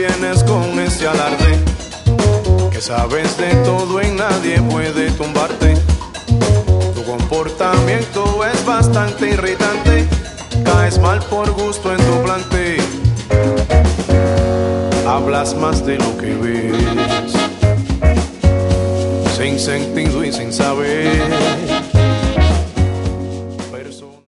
vienes con ese alarde, que sabes de todo y nadie puede tumbarte. Tu comportamiento es bastante irritante, caes mal por gusto en tu plante. Hablas más de lo que ves, sin sentido y sin saber.